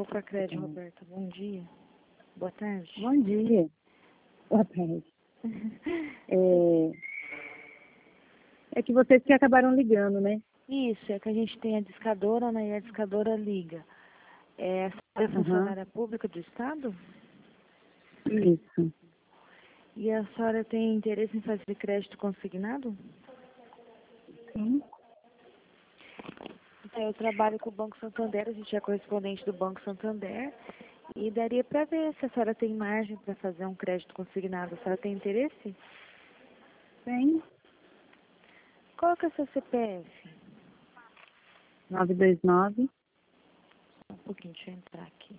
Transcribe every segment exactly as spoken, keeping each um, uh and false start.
Poupa Crédito, Roberta. Bom dia. Boa tarde. Bom dia. Boa tarde. é... é que vocês que acabaram ligando, né? Isso, é que a gente tem a discadora, né? E a discadora liga. É, a senhora é funcionária pública do Estado? Isso. E a senhora tem interesse em fazer crédito consignado? Sim. Então, eu trabalho com o Banco Santander, a gente é correspondente do Banco Santander. E daria para ver se a senhora tem margem para fazer um crédito consignado. A senhora tem interesse? Tem. Qual que é o seu C P F? nove dois nove. Um pouquinho, deixa eu entrar aqui.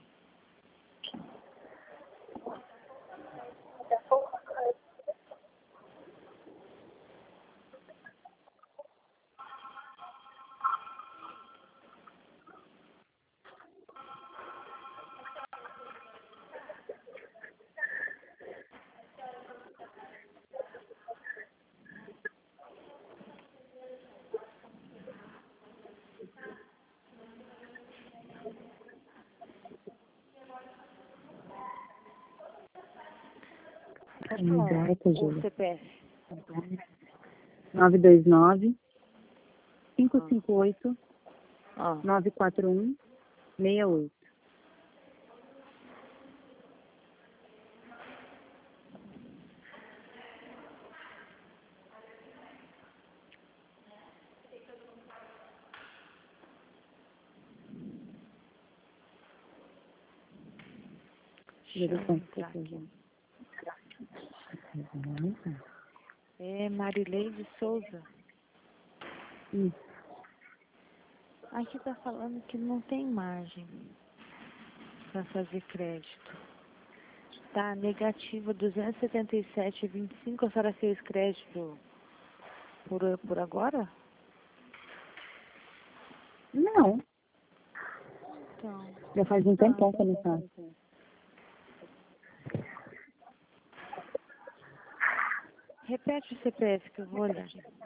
O C P F. nove dois nove, cinco cinco oito, nove quatro um, seis oito. Deixa eu entrar aqui. É Marileide Souza. Isso. Aqui está falando que não tem margem para fazer crédito. Tá negativa duzentos e setenta e sete vírgula vinte e cinco. A senhora fez crédito por, por agora? Não. Então. Já faz um tempão que eu não faço. Repete o C P F que eu vou olhar.